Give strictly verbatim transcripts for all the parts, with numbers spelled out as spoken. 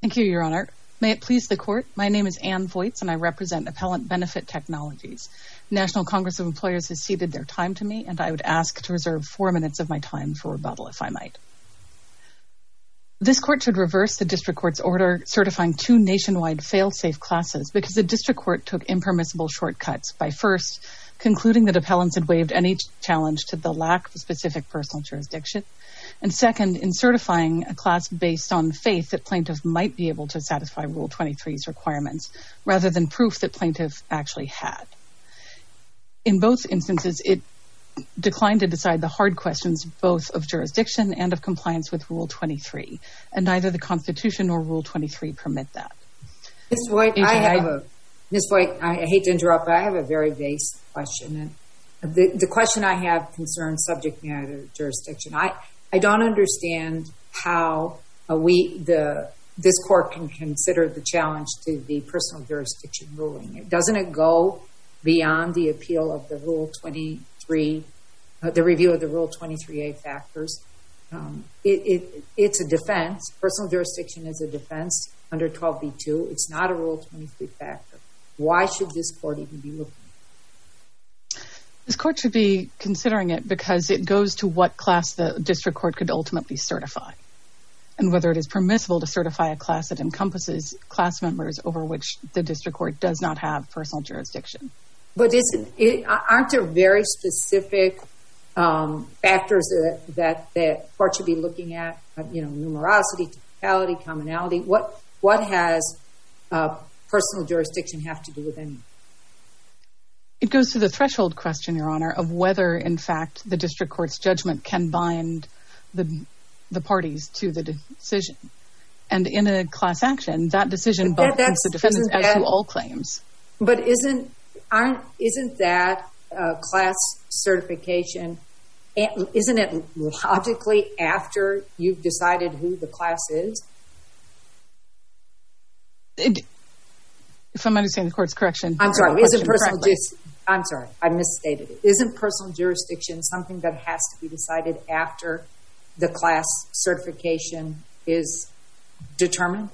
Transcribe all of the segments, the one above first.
Thank you, Your Honor. May it please the Court, my name is Ann Voights and I represent Appellant Benefit Technologies. National Congress of Employers has ceded their time to me, and I would ask to reserve four minutes of my time for rebuttal, if I might. This Court should reverse the District Court's order certifying two nationwide fail-safe classes because the District Court took impermissible shortcuts by first concluding that appellants had waived any challenge to the lack of specific personal jurisdiction, and second, in certifying a class based on faith that plaintiff might be able to satisfy Rule twenty-three's requirements, rather than proof that plaintiff actually had. In both instances, it declined to decide the hard questions both of jurisdiction and of compliance with Rule twenty-three, and neither the Constitution nor Rule twenty-three permit that. Miz Voigt, I have a Miz Voigt, I hate to interrupt, but I have a very base question. And the, the question I have concerns subject matter jurisdiction. I, I don't understand how uh, we the this court can consider the challenge to the personal jurisdiction ruling. Doesn't it go beyond the appeal of the Rule twenty-three, uh, the review of the Rule twenty-three A factors? Um, it, it, it's a defense. Personal jurisdiction is a defense under twelve B two. It's not a Rule twenty-three factor. Why should this court even be looking at it? This court should be considering it because it goes to what class the district court could ultimately certify, and whether it is permissible to certify a class that encompasses class members over which the district court does not have personal jurisdiction. But isn't it, aren't there very specific um, factors that, that that court should be looking at? Uh, you know, numerosity, totality, commonality. What what has uh, personal jurisdiction have to do with any? It goes to the threshold question, Your Honor, of whether, in fact, the district court's judgment can bind the the parties to the decision. And in a class action, that decision that, binds the defendants as to all claims. But isn't aren't isn't that uh, class certification? Isn't it logically after you've decided who the class is? It, if I'm understanding the court's correction, I'm sorry. Isn't personal just? I'm sorry, I misstated it. Isn't personal jurisdiction something that has to be decided after the class certification is determined?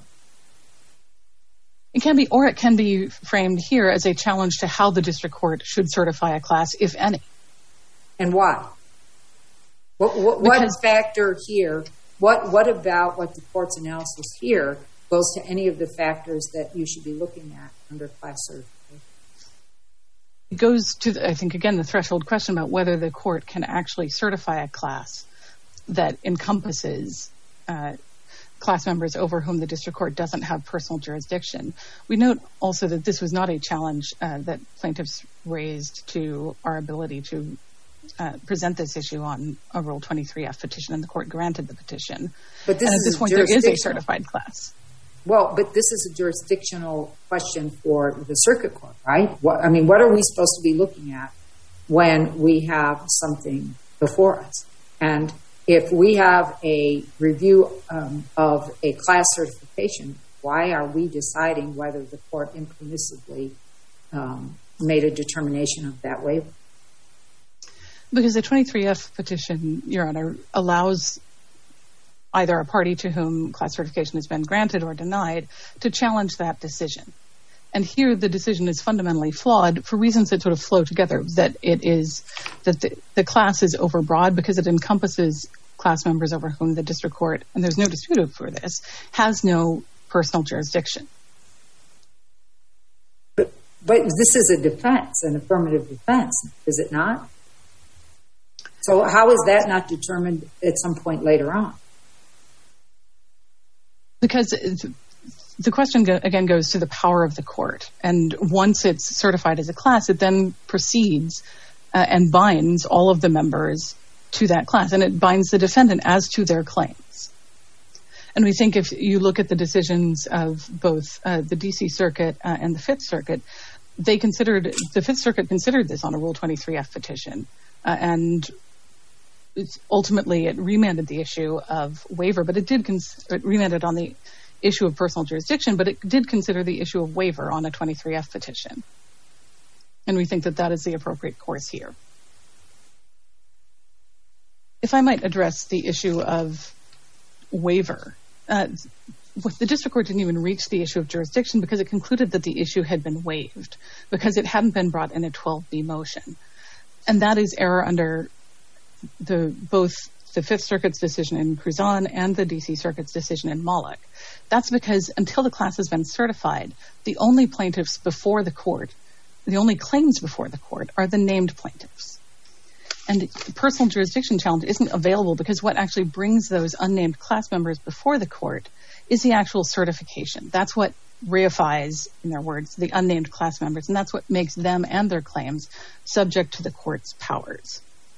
It can be, or it can be framed here as a challenge to how the district court should certify a class, if any. And why? What, what, what factor here, what, what about what the court's analysis here goes to any of the factors that you should be looking at under class certification? It goes to, I think, again, the threshold question about whether the court can actually certify a class that encompasses uh, class members over whom the district court doesn't have personal jurisdiction. We note also that this was not a challenge uh, that plaintiffs raised to our ability to uh, present this issue on a Rule twenty-three F petition, and the court granted the petition. But this and at is this point, there is a certified class. Well, but this is a jurisdictional question for the circuit court, right? What, I mean, what are we supposed to be looking at when we have something before us? And if we have a review um, of a class certification, why are we deciding whether the court impermissibly um, made a determination of that waiver? Because the twenty-three F petition, Your Honor, allows either a party to whom class certification has been granted or denied to challenge that decision. And here the decision is fundamentally flawed for reasons that sort of flow together, that it is that the, the class is overbroad because it encompasses class members over whom the district court, and there's no dispute for this, has no personal jurisdiction. But, but this is a defense, an affirmative defense, is it not? So how is that not determined at some point later on? Because the question, again, goes to the power of the court. And once it's certified as a class, it then proceeds uh, and binds all of the members to that class. And it binds the defendant as to their claims. And we think if you look at the decisions of both uh, the D C Circuit uh, and the Fifth Circuit, they considered, the Fifth Circuit considered this on a Rule twenty-three F petition. Uh, and it's ultimately it remanded the issue of waiver, but it did cons- it remanded on the issue of personal jurisdiction, but it did consider the issue of waiver on a twenty-three F petition. And we think that that is the appropriate course here. If I might address the issue of waiver, uh, the district court didn't even reach the issue of jurisdiction because it concluded that the issue had been waived because it hadn't been brought in a twelve B motion. And that is error under the both the Fifth Circuit's decision in Cruzan and the D C Circuit's decision in Moloch. That's because until the class has been certified, the only plaintiffs before the court, the only claims before the court are the named plaintiffs. And the personal jurisdiction challenge isn't available because what actually brings those unnamed class members before the court is the actual certification. That's what reifies, in their words, the unnamed class members, and that's what makes them and their claims subject to the court's powers.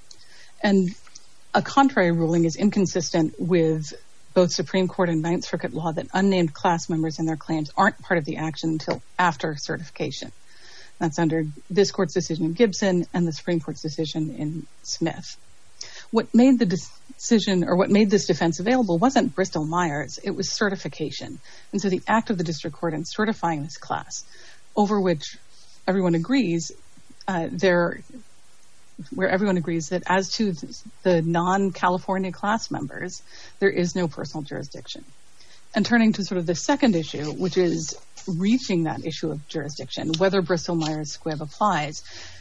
And a contrary ruling is inconsistent with both Supreme Court and Ninth Circuit law that unnamed class members and their claims aren't part of the action until after certification. That's under this court's decision in Gibson and the Supreme Court's decision in Smith. What made the decision, or what made this defense available wasn't Bristol-Myers, it was certification. And so the act of the district court in certifying this class, over which everyone agrees, uh, there, where everyone agrees that as to the non-California class members, there is no personal jurisdiction. And turning to sort of the second issue, which is reaching that issue of jurisdiction, whether Bristol-Myers Squibb applies,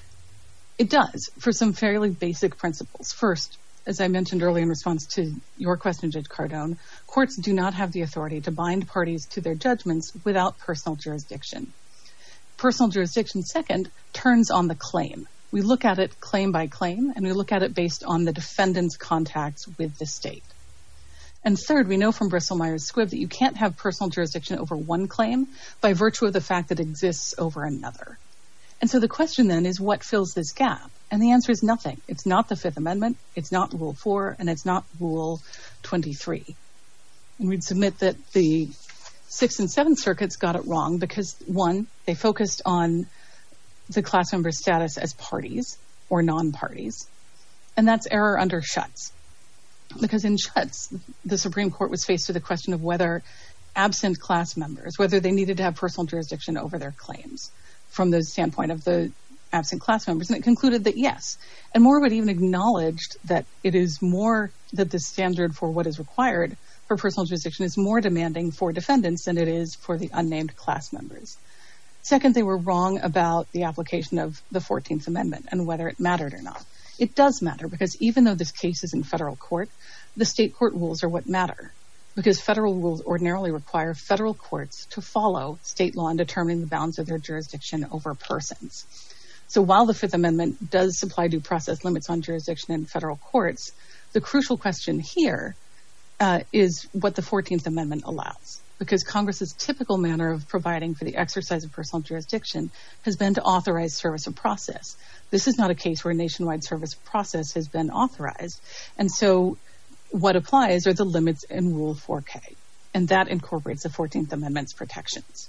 it does for some fairly basic principles. First, as I mentioned earlier in response to your question, Judge Cardone, courts do not have the authority to bind parties to their judgments without personal jurisdiction. Personal jurisdiction, second, turns on the claim. We look at it claim by claim, and we look at it based on the defendant's contacts with the state. And third, we know from Bristol-Myers Squibb that you can't have personal jurisdiction over one claim by virtue of the fact that it exists over another. And so the question then is, what fills this gap? And the answer is nothing. It's not the Fifth Amendment, it's not Rule four, and it's not Rule twenty-three. And we'd submit that the Sixth and Seventh Circuits got it wrong because, one, they focused on the class member status as parties or non-parties, and that's error under Schutz. Because in Schutz, the Supreme Court was faced with the question of whether absent class members, whether they needed to have personal jurisdiction over their claims from the standpoint of the absent class members. And it concluded that yes. And Morewood even acknowledged that it is more, that the standard for what is required for personal jurisdiction is more demanding for defendants than it is for the unnamed class members. Second, they were wrong about the application of the fourteenth Amendment and whether it mattered or not. It does matter because even though this case is in federal court, the state court rules are what matter because federal rules ordinarily require federal courts to follow state law in determining the bounds of their jurisdiction over persons. So while the Fifth Amendment does supply due process limits on jurisdiction in federal courts, the crucial question here uh, is what the fourteenth Amendment allows. Because Congress's typical manner of providing for the exercise of personal jurisdiction has been to authorize service of process. This is not a case where nationwide service of process has been authorized. And so what applies are the limits in Rule four K, and that incorporates the fourteenth Amendment's protections.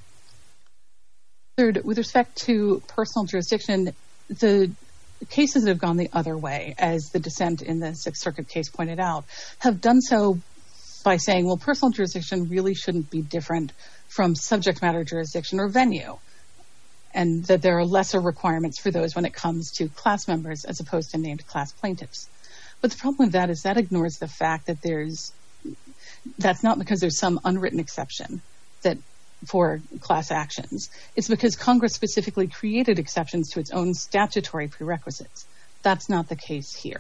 Third, with respect to personal jurisdiction, the cases that have gone the other way, as the dissent in the Sixth Circuit case pointed out, have done so by saying, well, personal jurisdiction really shouldn't be different from subject matter jurisdiction or venue, and that there are lesser requirements for those when it comes to class members as opposed to named class plaintiffs. But the problem with that is that ignores the fact that there's, that's not because there's some unwritten exception that for class actions. It's because Congress specifically created exceptions to its own statutory prerequisites. That's not the case here.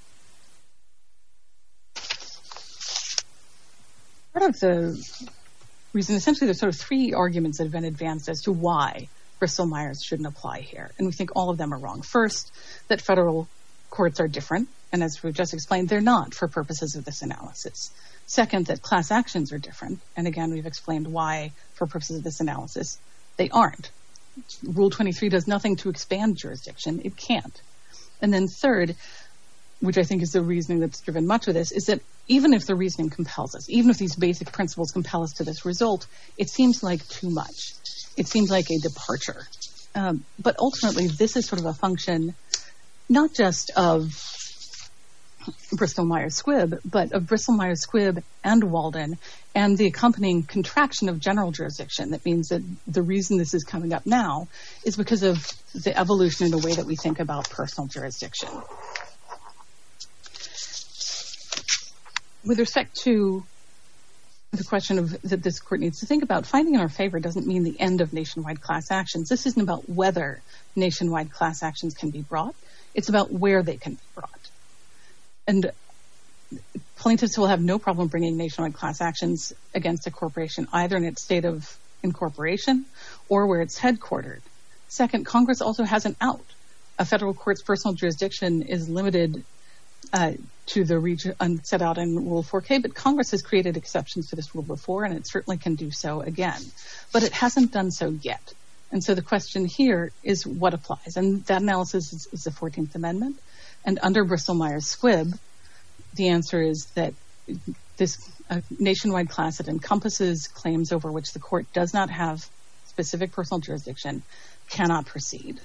Part of the reason, essentially there's sort of three arguments that have been advanced as to why Bristol-Myers shouldn't apply here. And we think all of them are wrong. First, that federal courts are different. And as we've just explained, they're not for purposes of this analysis. Second, that class actions are different. And again, we've explained why, for purposes of this analysis, they aren't. Rule twenty-three does nothing to expand jurisdiction. It can't. And then third, which I think is the reasoning that's driven much of this, is that even if the reasoning compels us, even if these basic principles compel us to this result, it seems like too much. It seems like a departure. Um, but ultimately, this is sort of a function not just of Bristol-Myers Squibb, but of Bristol-Myers Squibb and Walden and the accompanying contraction of general jurisdiction. That means that the reason this is coming up now is because of the evolution in the way that we think about personal jurisdiction. With respect to the question of that this court needs to think about, finding in our favor doesn't mean the end of nationwide class actions. This isn't about whether nationwide class actions can be brought. It's about where they can be brought. And plaintiffs will have no problem bringing nationwide class actions against a corporation, either in its state of incorporation or where it's headquartered. Second, Congress also has an out. A federal court's personal jurisdiction is limited uh, to the region set out in Rule four K, but Congress has created exceptions to this rule before, and it certainly can do so again. But it hasn't done so yet. And so the question here is what applies. And that analysis is, is the fourteenth Amendment. And under Bristol-Myers Squibb, the answer is that this uh, nationwide class that encompasses claims over which the court does not have specific personal jurisdiction cannot proceed.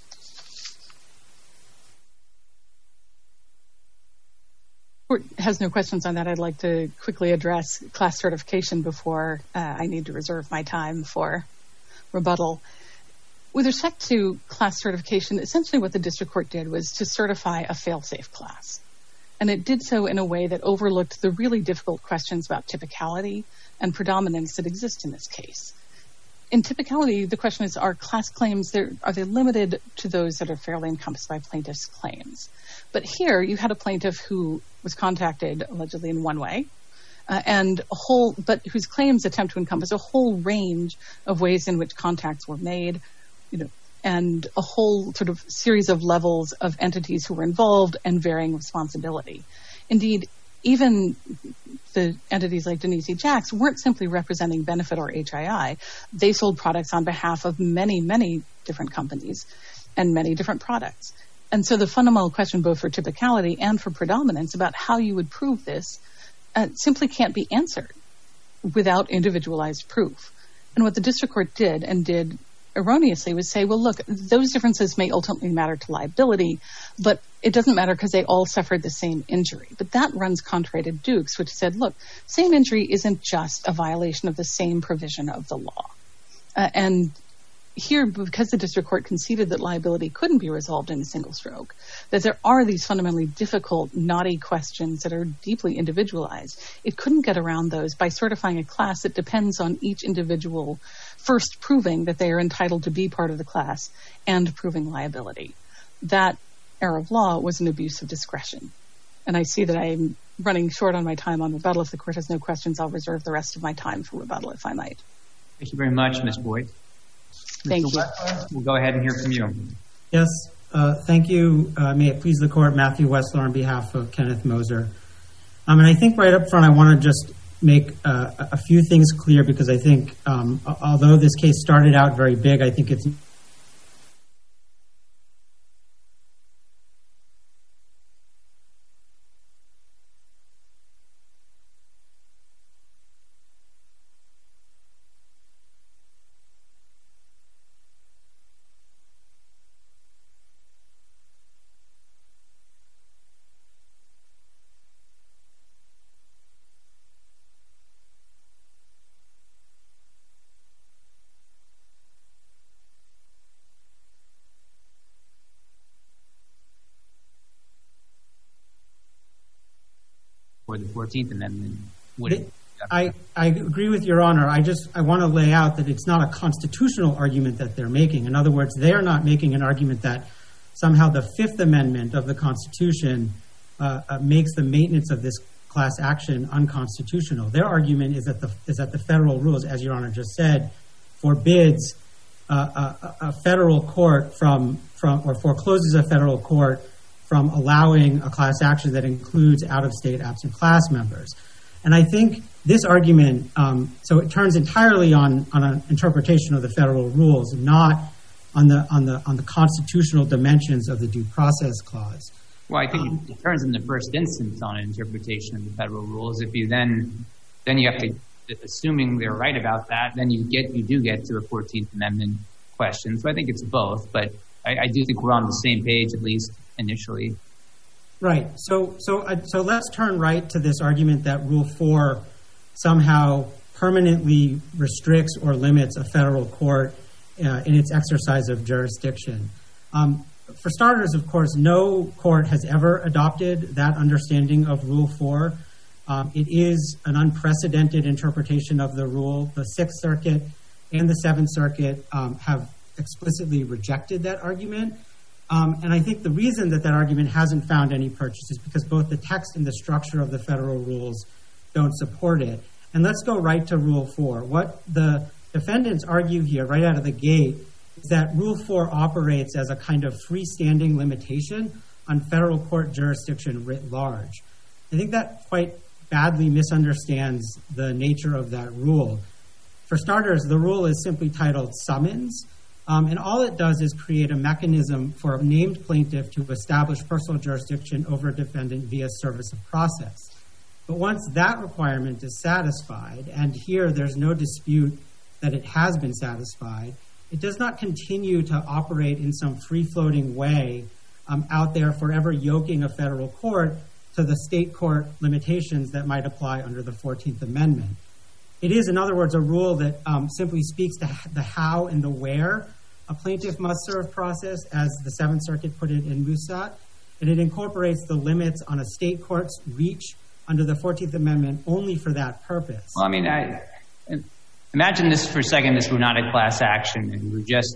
Court has no questions on that. I'd like to quickly address class certification before uh, I need to reserve my time for rebuttal. With respect to class certification, essentially what the district court did was to certify a fail-safe class. And it did so in a way that overlooked the really difficult questions about typicality and predominance that exist in this case. In typicality, the question is, are class claims, are they limited to those that are fairly encompassed by plaintiff's claims? But here, you had a plaintiff who was contacted allegedly in one way, uh, and a whole, but whose claims attempt to encompass a whole range of ways in which contacts were made, you know, and a whole sort of series of levels of entities who were involved and varying responsibility. Indeed, even the entities like Denise Jacks weren't simply representing Benefit or H I I. They sold products on behalf of many, many different companies and many different products. And so the fundamental question, both for typicality and for predominance, about how you would prove this uh, simply can't be answered without individualized proof. And what the district court did, and did erroneously, was say, well, look, those differences may ultimately matter to liability, but it doesn't matter because they all suffered the same injury. But that runs contrary to Dukes, which said, look, same injury isn't just a violation of the same provision of the law. Uh, and here, because the district court conceded that liability couldn't be resolved in a single stroke, that there are these fundamentally difficult, knotty questions that are deeply individualized, it couldn't get around those by certifying a class that depends on each individual first proving that they are entitled to be part of the class and proving liability. That error of law was an abuse of discretion. And I see that I'm running short on my time on rebuttal. If the court has no questions, I'll reserve the rest of my time for rebuttal, if I might. Thank you very much, Miz Boyd. Thank Mister you. Wessler, we'll go ahead and hear from you. Yes, uh, thank you. Uh, may it please the court, Matthew Wessler on behalf of Kenneth Moser. Um, and I think right up front, I want to just make uh, a few things clear, because I think um, although this case started out very big, I think it's for the fourteenth Amendment. Would I, I agree with Your Honor. I just I want to lay out that it's not a constitutional argument that they're making. In other words, they are not making an argument that somehow the Fifth Amendment of the Constitution uh, uh, makes the maintenance of this class action unconstitutional. Their argument is that the is that the federal rules, as Your Honor just said, forbids uh, a, a federal court from from or forecloses a federal court from allowing a class action that includes out-of-state absent class members. And I think this argument, um, so it turns entirely on, on an interpretation of the federal rules, not on the on the on the constitutional dimensions of the Due Process Clause. Well, I think um, it turns in the first instance on an interpretation of the federal rules. If you then then you have to, assuming they're right about that, then you get you do get to a fourteenth Amendment question. So I think it's both, but I, I do think we're on the same page, at least initially. Right. So, so, uh, so let's turn right to this argument that Rule four somehow permanently restricts or limits a federal court uh, in its exercise of jurisdiction. Um, for starters, of course, no court has ever adopted that understanding of Rule four. Um, it is an unprecedented interpretation of the rule. The Sixth Circuit and the Seventh Circuit um, have explicitly rejected that argument. Um, and I think the reason that that argument hasn't found any purchase is because both the text and the structure of the federal rules don't support it. And let's go right to Rule four. What the defendants argue here right out of the gate is that Rule four operates as a kind of freestanding limitation on federal court jurisdiction writ large. I think that quite badly misunderstands the nature of that rule. For starters, the rule is simply titled summons, um, and all it does is create a mechanism for a named plaintiff to establish personal jurisdiction over a defendant via service of process. But once that requirement is satisfied, and here there's no dispute that it has been satisfied, it does not continue to operate in some free-floating way um, out there forever yoking a federal court to the state court limitations that might apply under the fourteenth Amendment. It is, in other words, a rule that um, simply speaks to the how and the where a plaintiff must serve process, as the Seventh Circuit put it in Musat, and it incorporates the limits on a state court's reach under the fourteenth Amendment only for that purpose. Well, I mean, I, imagine this for a second, this were not a class action, and we're just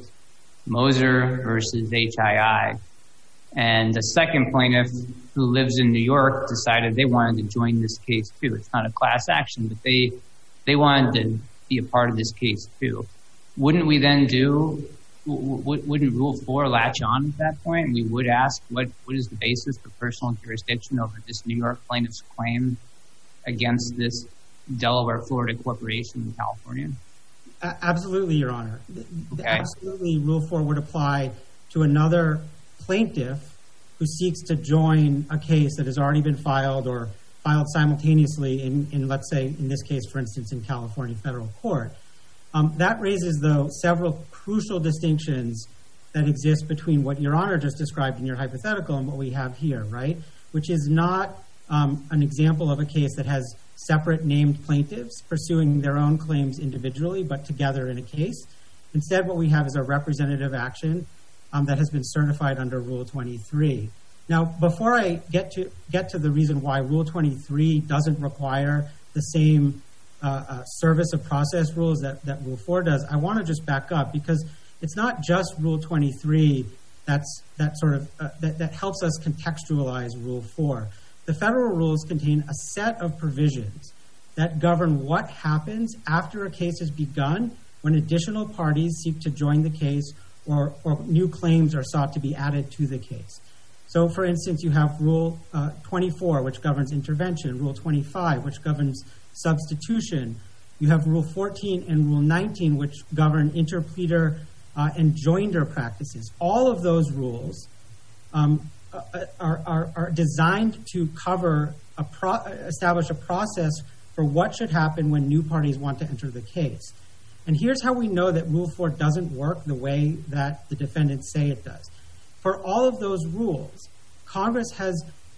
Moser versus H I I, and the second plaintiff who lives in New York decided they wanted to join this case too. It's not a class action, but they they wanted to be a part of this case too. Wouldn't we then do, w- w- wouldn't Rule four latch on at that point? We would ask what, what is the basis for personal jurisdiction over this New York plaintiff's claim against this Delaware, Florida corporation in California? Uh, absolutely, Your Honor. Okay. Absolutely, Rule four would apply to another plaintiff who seeks to join a case that has already been filed or filed simultaneously in, in let's say, in this case, for instance, in California federal court. Um, that raises, though, several crucial distinctions that exist between what Your Honor just described in your hypothetical and what we have here, right? Which is not um, an example of a case that has separate named plaintiffs pursuing their own claims individually, but together in a case. Instead, what we have is a representative action Um, that has been certified under Rule twenty-three. Now, before I get to get to the reason why Rule twenty-three doesn't require the same uh, uh, service of process rules that, that Rule four does, I want to just back up, because it's not just Rule twenty-three that's that sort of uh, that, that helps us contextualize Rule four. The federal rules contain a set of provisions that govern what happens after a case has begun when additional parties seek to join the case Or, or new claims are sought to be added to the case. So, for instance, you have Rule uh, twenty-four, which governs intervention, Rule twenty-five, which governs substitution. You have Rule fourteen and Rule nineteen, which govern interpleader uh, and joinder practices. All of those rules um, are, are, are designed to cover, a pro- establish a process for what should happen when new parties want to enter the case. And here's how we know that Rule four doesn't work the way that the defendants say it does. For all of those rules, Congress has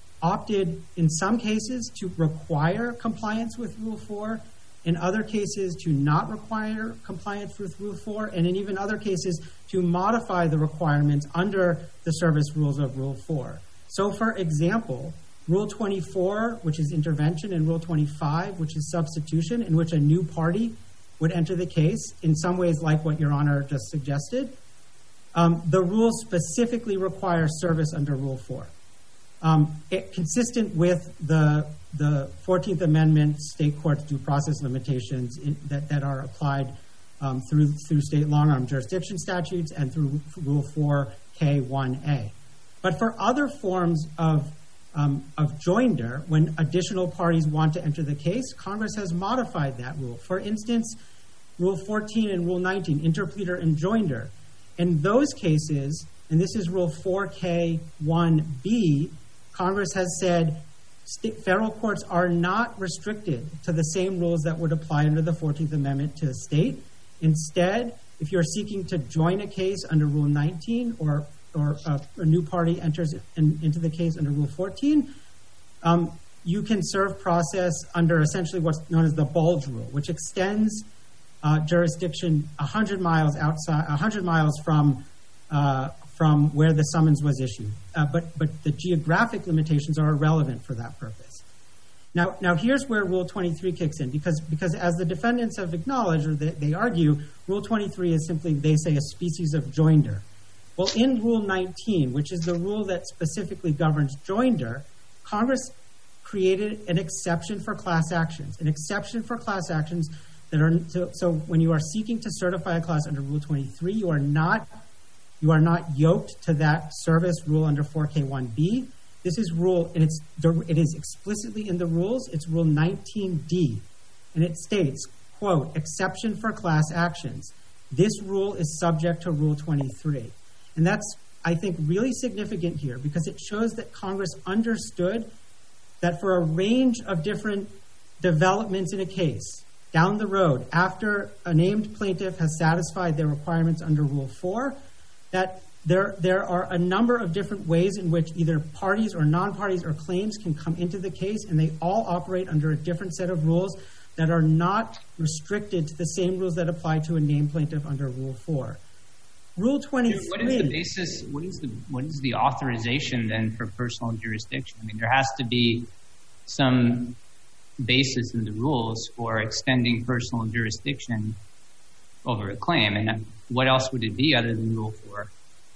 opted in some cases to require compliance with Rule four, in other cases to not require compliance with Rule four, and in even other cases to modify the requirements under the service rules of Rule four. So, for example, Rule twenty-four, which is intervention, and Rule twenty-five, which is substitution, in which a new party would enter the case, in some ways like what Your Honor just suggested, um, the rules specifically require service under Rule four. Um, it, consistent with the the fourteenth Amendment state courts due process limitations in, that, that are applied um, through through state long-arm jurisdiction statutes and through Rule four K one A. But for other forms of Um, of joinder, when additional parties want to enter the case, Congress has modified that rule. For instance, Rule fourteen and Rule nineteen, interpleader and joinder. In those cases, and this is Rule four K one B, Congress has said state, federal courts are not restricted to the same rules that would apply under the fourteenth Amendment to the state. Instead, if you're seeking to join a case under Rule nineteen or or a, a new party enters in, into the case under Rule fourteen, um, you can serve process under essentially what's known as the bulge rule, which extends uh, jurisdiction one hundred miles outside, one hundred miles from uh, from where the summons was issued. Uh, but but the geographic limitations are irrelevant for that purpose. Now, now here's where Rule twenty-three kicks in, because because as the defendants have acknowledged, or they, they argue, Rule twenty-three is simply, they say, a species of joinder. Well, in Rule nineteen, which is the rule that specifically governs joinder, Congress created an exception for class actions, an exception for class actions that are, so, so when you are seeking to certify a class under Rule twenty-three, you are not, you are not yoked to that service rule under four K one B. This is rule, and it's, it is explicitly in the rules, it's Rule nineteen D, and it states, quote, exception for class actions. This rule is subject to Rule twenty-three. And that's, I think, really significant here because it shows that Congress understood that for a range of different developments in a case, down the road, after a named plaintiff has satisfied their requirements under Rule four, that there, there are a number of different ways in which either parties or non-parties or claims can come into the case, and they all operate under a different set of rules that are not restricted to the same rules that apply to a named plaintiff under Rule four. Rule twenty-three. What is the basis? What is the what is the authorization then for personal jurisdiction? I mean, there has to be some basis in the rules for extending personal jurisdiction over a claim, and what else would it be other than Rule four?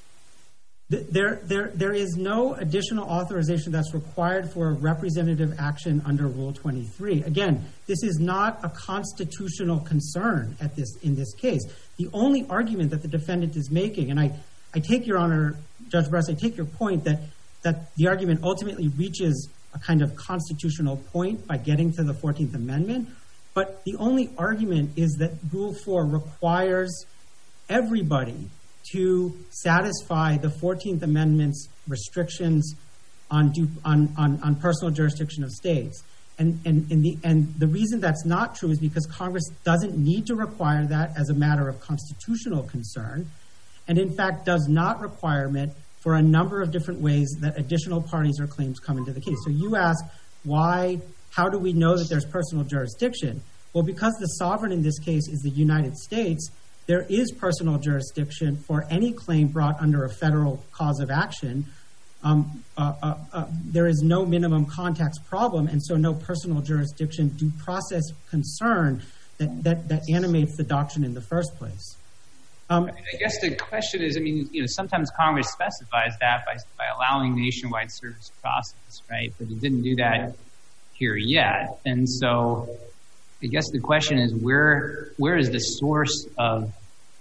There, there, there is no additional authorization that's required for a representative action under Rule twenty-three. Again, this is not a constitutional concern at this in this case. The only argument that the defendant is making, and I, I take your honor, Judge Bress, I take your point that that the argument ultimately reaches a kind of constitutional point by getting to the fourteenth Amendment, but the only argument is that Rule four requires everybody to satisfy the fourteenth Amendment's restrictions on, due, on, on, on personal jurisdiction of states. And, and, and, the, and the reason that's not true is because Congress doesn't need to require that as a matter of constitutional concern, and in fact does not require it for a number of different ways that additional parties or claims come into the case. So you ask, why, how do we know that there's personal jurisdiction? Well, because the sovereign in this case is the United States, there is personal jurisdiction for any claim brought under a federal cause of action. Um, uh, uh, uh, there is no minimum context problem, and so no personal jurisdiction due process concern that, that, that animates the doctrine in the first place. Um, I guess the question is, I mean, you know, sometimes Congress specifies that by, by allowing nationwide service process, right? But it didn't do that here yet. And so I guess the question is, where where is the source of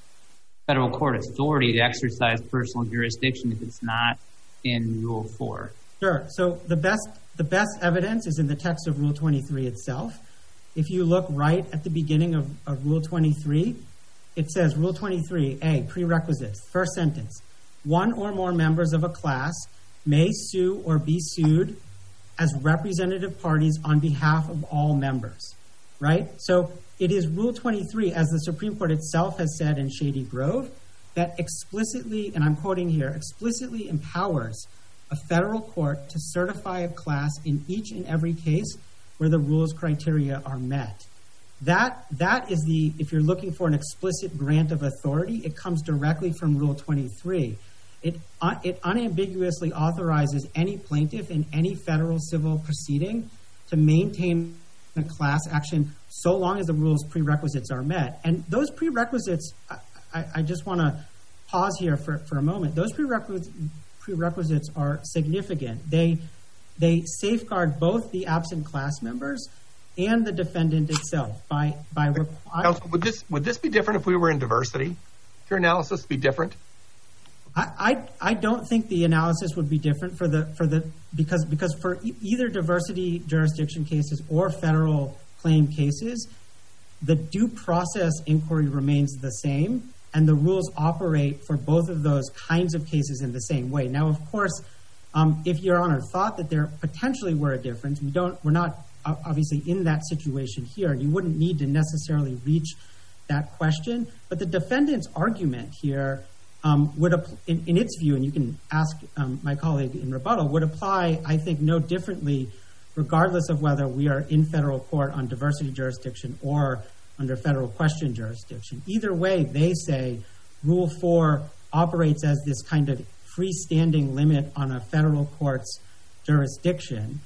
federal court authority to exercise personal jurisdiction if it's not in Rule four? Sure. So the best the best evidence is in the text of Rule twenty-three itself. If you look right at the beginning of, of Rule twenty-three, it says, Rule twenty-three, A, prerequisites, first sentence, one or more members of a class may sue or be sued as representative parties on behalf of all members, right? So it is Rule twenty-three, as the Supreme Court itself has said in Shady Grove, that explicitly, and I'm quoting here, explicitly empowers a federal court to certify a class in each and every case where the rules criteria are met. That, that is the, if you're looking for an explicit grant of authority, it comes directly from Rule twenty-three. It, uh, it unambiguously authorizes any plaintiff in any federal civil proceeding to maintain a class action so long as the rules prerequisites are met. And those prerequisites, I, I, I just want to pause here for, for a moment. Those prerequisites, prerequisites are significant. They, they safeguard both the absent class members and the defendant itself by by requiring. Counsel, would this would this be different if we were in diversity? Would your analysis be different? I, I I don't think the analysis would be different for the for the because because for e- either diversity jurisdiction cases or federal claim cases, the due process inquiry remains the same, and the rules operate for both of those kinds of cases in the same way. Now, of course, um, if Your Honor thought that there potentially were a difference, we don't. We're not. Obviously in that situation here, and you wouldn't need to necessarily reach that question. But the defendant's argument here um, would, in, in its view, and you can ask um, my colleague in rebuttal, would apply, I think, no differently, regardless of whether we are in federal court on diversity jurisdiction or under federal question jurisdiction. Either way, they say Rule four operates as this kind of freestanding limit on a federal court's jurisdiction.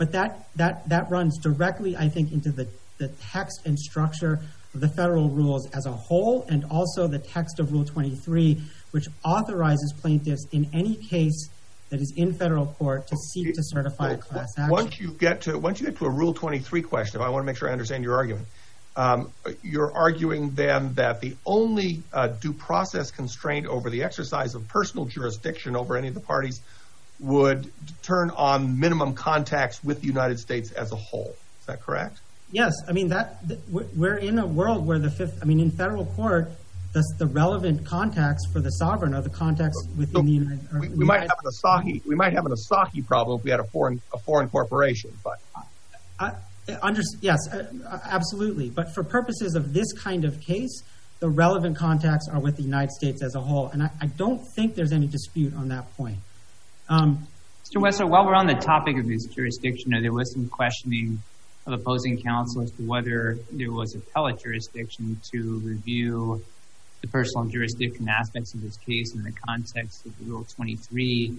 but that that that runs directly, I think, into the, the text and structure of the federal rules as a whole, and also the text of Rule twenty-three, which authorizes plaintiffs in any case that is in federal court to seek to certify a class action. Once you get to once you get to a Rule twenty-three question, I want to make sure I understand your argument. Um, you're arguing then that the only uh, due process constraint over the exercise of personal jurisdiction over any of the parties would turn on minimum contacts with the United States as a whole. Is that correct? Yes. I mean, that, that we're in a world where the fifth, I mean, in federal court, the, the relevant contacts for the sovereign are the contacts within so the United States. We, we might have an Asahi, we might have an Asahi problem if we had a foreign, a foreign corporation, but. I, Under, yes, uh, absolutely. But for purposes of this kind of case, the relevant contacts are with the United States as a whole. And I, I don't think there's any dispute on that point. Um, Mister Wessler, while we're on the topic of this jurisdiction, there was some questioning of opposing counsel as to whether there was appellate jurisdiction to review the personal jurisdiction aspects of this case in the context of the Rule twenty-three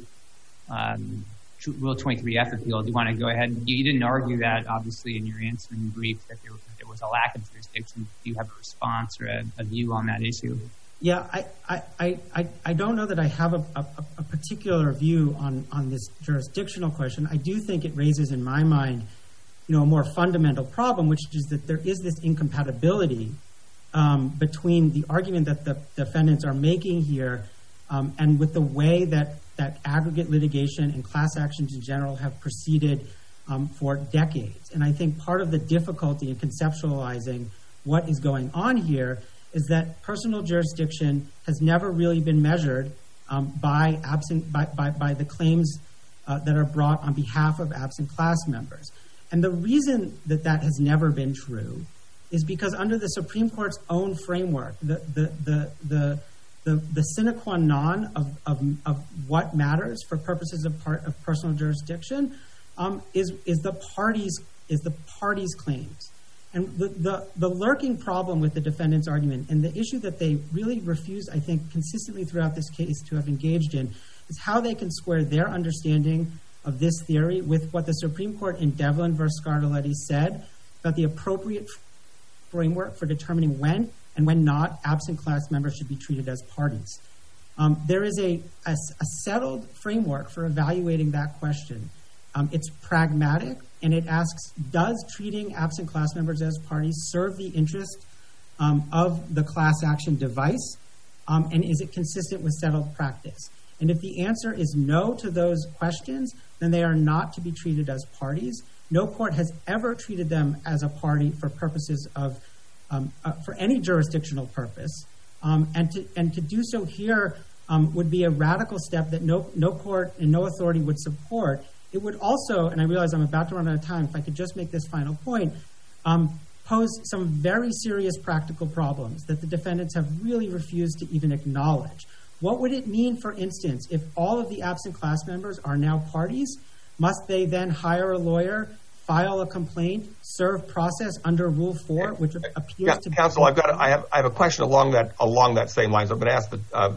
um Rule twenty-three F appeal. Do you want to go ahead? You didn't argue that, obviously, in your answering brief, that there, there was a lack of jurisdiction. Do you have a response or a, a view on that issue? Yeah, I, I, I, I don't know that I have a, a, a particular view on, on this jurisdictional question. I do think it raises, in my mind, you know, a more fundamental problem, which is that there is this incompatibility um, between the argument that the defendants are making here um, and with the way that that aggregate litigation and class actions in general have proceeded um, for decades. And I think part of the difficulty in conceptualizing what is going on here is that personal jurisdiction has never really been measured um, by absent by, by, by the claims uh, that are brought on behalf of absent class members. And the reason that that has never been true is because under the Supreme Court's own framework, the the the the The, the sine qua non of, of, of what matters for purposes of part of personal jurisdiction um, is is the parties is the parties' claims, and the, the the lurking problem with the defendant's argument and the issue that they really refuse, I think, consistently throughout this case to have engaged in is how they can square their understanding of this theory with what the Supreme Court in Devlin versus Scarlatti said about the appropriate framework for determining when and when not, absent class members should be treated as parties. Um, there is a, a, a settled framework for evaluating that question. Um, it's pragmatic, and it asks, does treating absent class members as parties serve the interest um, of the class action device, um, and is it consistent with settled practice? And if the answer is no to those questions, then they are not to be treated as parties. No court has ever treated them as a party for purposes of Um, uh, for any jurisdictional purpose, um, and to and to do so here um, would be a radical step that no no court and no authority would support. It would also, and I realize I'm about to run out of time, if I could just make this final point, um, pose some very serious practical problems that the defendants have really refused to even acknowledge. What would it mean, for instance, if all of the absent class members are now parties? Must they then hire a lawyer, file a complaint, serve process under Rule Four, which appears yeah, to be counsel. I've got. A, I have. I have a question along that along that same lines. I'm going to ask the uh,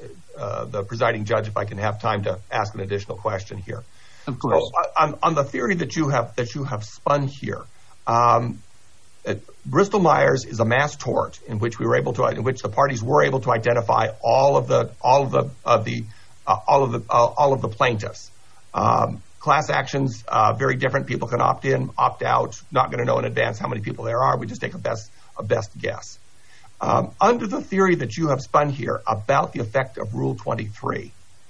uh, the presiding judge if I can have time to ask an additional question here. Of course. So, on, on the theory that you have that you have spun here, um, uh, Bristol Myers is a mass tort in which we were able to, in which the parties were able to identify all of the all of the of the uh, all of the uh, all of the plaintiffs. Um, Class actions, uh, very different. People can opt in, opt out. Not going to know in advance how many people there are. We just take a best a best guess. Um, under the theory that you have spun here about the effect of Rule twenty-three,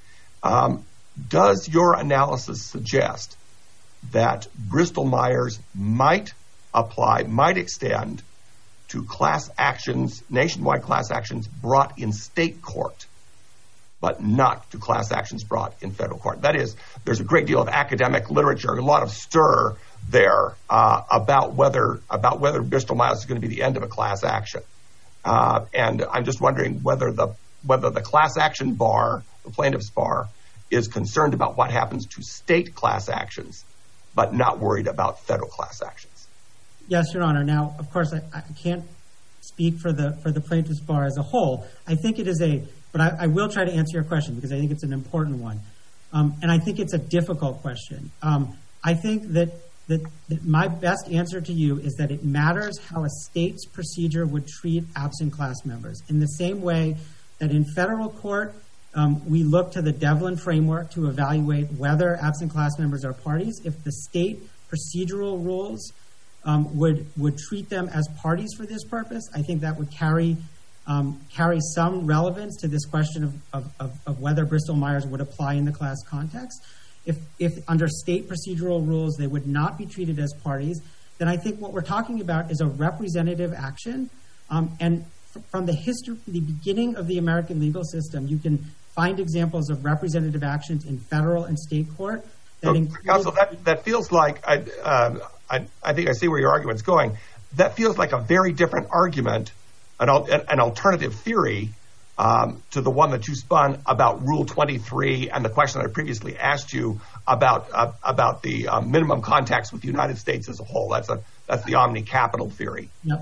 um, does your analysis suggest that Bristol Myers might apply, might extend to class actions, nationwide class actions brought in state court, but not to class actions brought in federal court? That is, there's a great deal of academic literature, a lot of stir there uh, about whether about whether Bristol Myers is going to be the end of a class action. Uh, and I'm just wondering whether the whether the class action bar, the plaintiff's bar, is concerned about what happens to state class actions, but not worried about federal class actions. Yes, Your Honor. Now, of course, I, I can't speak for the for the plaintiff's bar as a whole. I think it is a But I, I will try to answer your question because I think it's an important one. Um, and I think it's a difficult question. Um, I think that, that, that my best answer to you is that it matters how a state's procedure would treat absent class members. In the same way that in federal court, um, we look to the Devlin framework to evaluate whether absent class members are parties. If the state procedural rules um, would would treat them as parties for this purpose, I think that would carry um, carry some relevance to this question of, of, of, of whether Bristol-Myers would apply in the class context. If, if under state procedural rules they would not be treated as parties, then I think what we're talking about is a representative action. Um, and f- from the history, the beginning of the American legal system, you can find examples of representative actions in federal and state court. That so, include- Counsel, that, that feels like, I, um, I, I think I see where your argument's going. That feels like a very different argument, an, an alternative theory Um, to the one that you spun about Rule twenty-three and the question that I previously asked you about uh, about the uh, minimum contacts with the United States as a whole. That's a that's the omni-capital theory. Yep,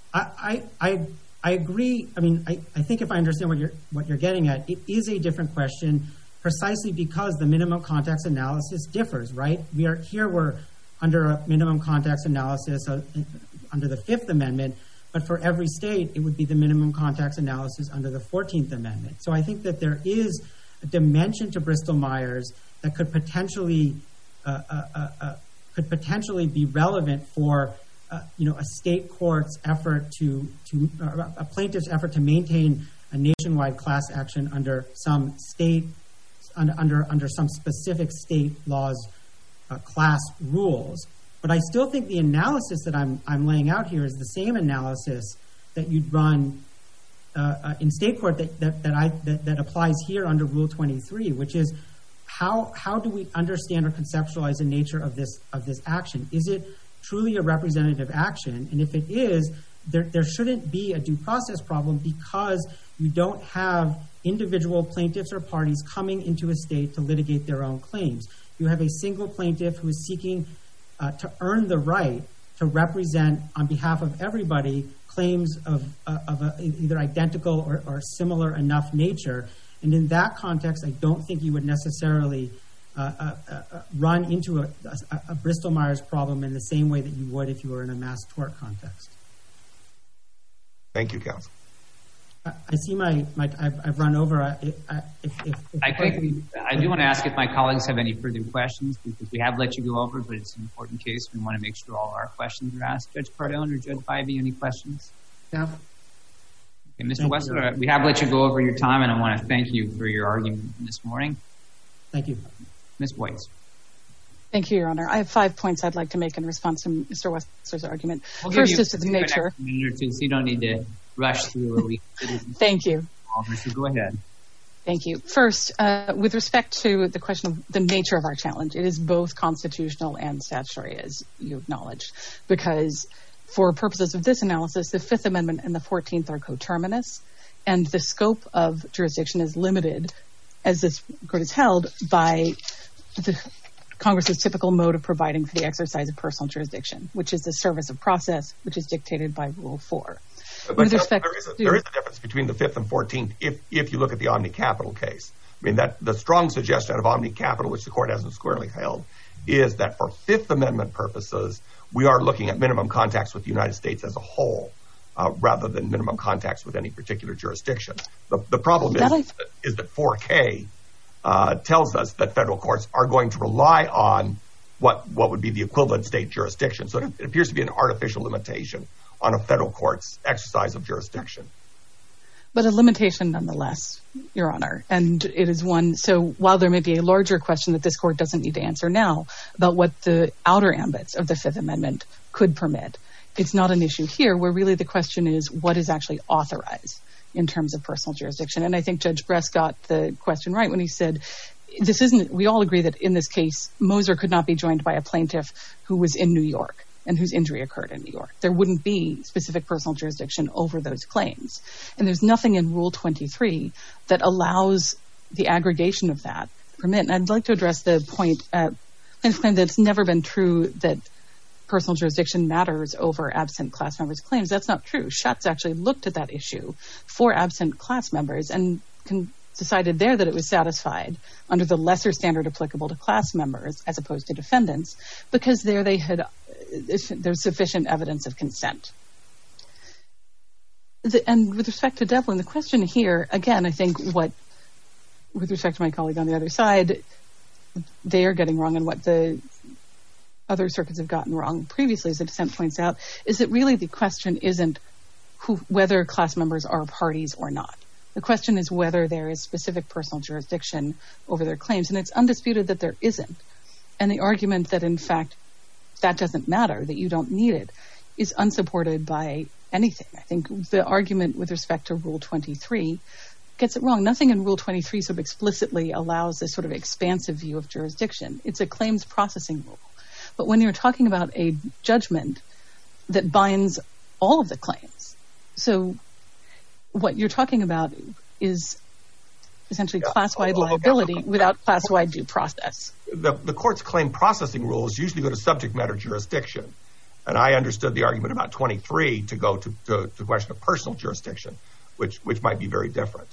I I I agree. I mean, I, I think if I understand what you're what you're getting at, it is a different question precisely because the minimum contacts analysis differs. Right? We are here. We're under a minimum contacts analysis uh, under the Fifth Amendment. But for every state, it would be the minimum contacts analysis under the fourteenth Amendment. So I think that there is a dimension to Bristol-Myers that could potentially uh, uh, uh, uh, could potentially be relevant for uh, you know a state court's effort to to uh, a plaintiff's effort to maintain a nationwide class action under some state under under, under some specific state laws uh, class rules. But I still think the analysis that I'm I'm laying out here is the same analysis that you'd run uh, uh, in state court that that, that I that, that applies here under Rule twenty-three, which is how how do we understand or conceptualize the nature of this of this action? Is it truly a representative action? And if it is, there there shouldn't be a due process problem because you don't have individual plaintiffs or parties coming into a state to litigate their own claims. You have a single plaintiff who is seeking Uh, to earn the right to represent on behalf of everybody claims of uh, of a, either identical or, or similar enough nature. And in that context, I don't think you would necessarily uh, uh, uh, run into a, a, a Bristol-Myers problem in the same way that you would if you were in a mass tort context. Thank you, counsel. I, I see my, my I've, I've run over. I, I, if, if, if I think we, I do want to ask if my colleagues have any further questions because we have let you go over, but it's an important case. We want to make sure all of our questions are asked. Judge Cardone or Judge Bybee, any questions? No. Okay, Mister Wessler, we have let you go over your time, and I want to thank you for your argument this morning. Thank you. Miz Boyce. Thank you, Your Honor. I have five points I'd like to make in response to Mister Wessler's argument. We'll First you, is to the nature. A minute or two, so you don't need to rush through a week. Thank you. So go ahead. Thank you. First, uh, with respect to the question of the nature of our challenge, it is both constitutional and statutory, as you acknowledged, because for purposes of this analysis, the Fifth Amendment and the fourteenth are coterminous, and the scope of jurisdiction is limited, as this court is held, by the Congress's typical mode of providing for the exercise of personal jurisdiction, which is the service of process, which is dictated by Rule four. But there, there, is a, there is a difference between the Fifth and fourteenth if if you look at the omni-capital case. I mean, that the strong suggestion of omni-capital, which the court hasn't squarely held, is that for Fifth Amendment purposes, we are looking at minimum contacts with the United States as a whole, uh, rather than minimum contacts with any particular jurisdiction. The, the problem is that, is that four K uh, tells us that federal courts are going to rely on what what would be the equivalent state jurisdiction. So it, it appears to be an artificial limitation on a federal court's exercise of jurisdiction. But a limitation nonetheless, Your Honor. And it is one, so while there may be a larger question that this court doesn't need to answer now about what the outer ambits of the Fifth Amendment could permit, it's not an issue here where really the question is what is actually authorized in terms of personal jurisdiction. And I think Judge Bress got the question right when he said, this isn't, we all agree that in this case, Moser could not be joined by a plaintiff who was in New York and whose injury occurred in New York. There wouldn't be specific personal jurisdiction over those claims. And there's nothing in Rule twenty-three that allows the aggregation of that permit. And I'd like to address the point, uh, plaintiff's claim that it's never been true that personal jurisdiction matters over absent class members' claims. That's not true. Schatz actually looked at that issue for absent class members and can decided there that it was satisfied under the lesser standard applicable to class members as opposed to defendants, because there they had there's sufficient evidence of consent. The, and with respect to Devlin, the question here, again, I think what, with respect to my colleague on the other side, they are getting wrong, and what the other circuits have gotten wrong previously, as the dissent points out, is that really the question isn't who, whether class members are parties or not. The question is whether there is specific personal jurisdiction over their claims, and it's undisputed that there isn't. And the argument that, in fact, that doesn't matter, that you don't need it, is unsupported by anything. I think the argument with respect to Rule twenty-three gets it wrong. Nothing in Rule twenty-three sort of explicitly allows this sort of expansive view of jurisdiction. It's a claims processing rule. But when you're talking about a judgment that binds all of the claims, so what you're talking about is essentially yeah. class-wide liability without class-wide due process. The, the court's claim processing rules usually go to subject matter jurisdiction. And I understood the argument about twenty-three to go to, to, to the question of personal jurisdiction, which which might be very different.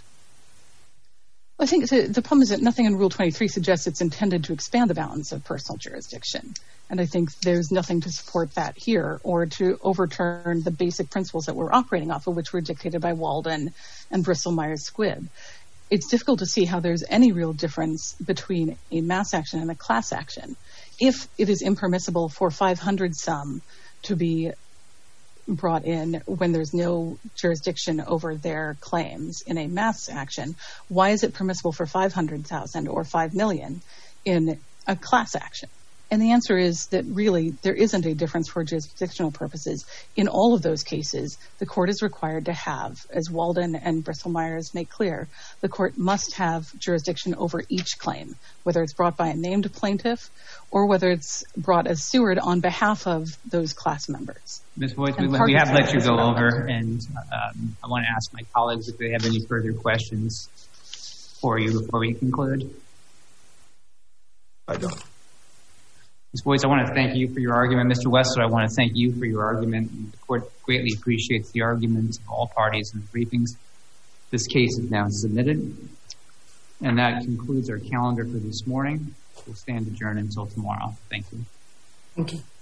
I think the, the problem is that nothing in Rule twenty-three suggests it's intended to expand the bounds of personal jurisdiction. And I think there's nothing to support that here or to overturn the basic principles that we're operating off of, which were dictated by Walden and Bristol-Myers Squibb. It's difficult to see how there's any real difference between a mass action and a class action. If it is impermissible for five hundred some to be brought in when there's no jurisdiction over their claims in a mass action, why is it permissible for five hundred thousand or five million in a class action? And the answer is that really there isn't a difference for jurisdictional purposes. In all of those cases, the court is required to have, as Walden and Bristol-Myers make clear, the court must have jurisdiction over each claim, whether it's brought by a named plaintiff or whether it's brought as steward on behalf of those class members. Miz Voigt, we, we have let you go over, and um, I want to ask my colleagues if they have any further questions for you before we conclude. I don't. Miz Voigt, I want to thank you for your argument. Mister Wessler, I want to thank you for your argument. The court greatly appreciates the arguments of all parties in the briefings. This case is now submitted. And that concludes our calendar for this morning. We'll stand adjourned until tomorrow. Thank you. Thank you.